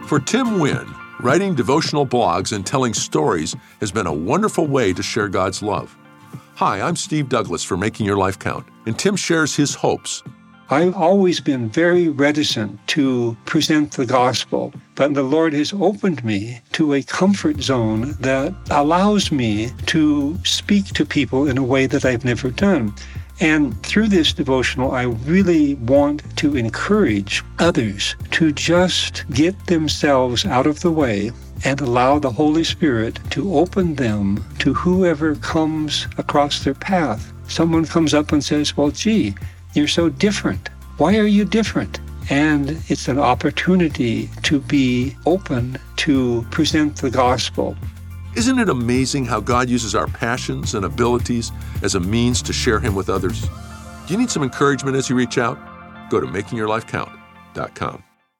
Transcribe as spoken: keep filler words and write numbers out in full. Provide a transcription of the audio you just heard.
For Tim Wynn, writing devotional blogs and telling stories has been a wonderful way to share God's love. Hi, I'm Steve Douglas for Making Your Life Count, and Tim shares his hopes. I've always been very reticent to present the gospel, but the Lord has opened me to a comfort zone that allows me to speak to people in a way that I've never done. And through this devotional, I really want to encourage others to just get themselves out of the way and allow the Holy Spirit to open them to whoever comes across their path. Someone comes up and says, well, gee, you're so different. Why are you different? And it's an opportunity to be open to present the gospel. Isn't it amazing how God uses our passions and abilities as a means to share Him with others? Do you need some encouragement as you reach out? Go to making your life count dot com.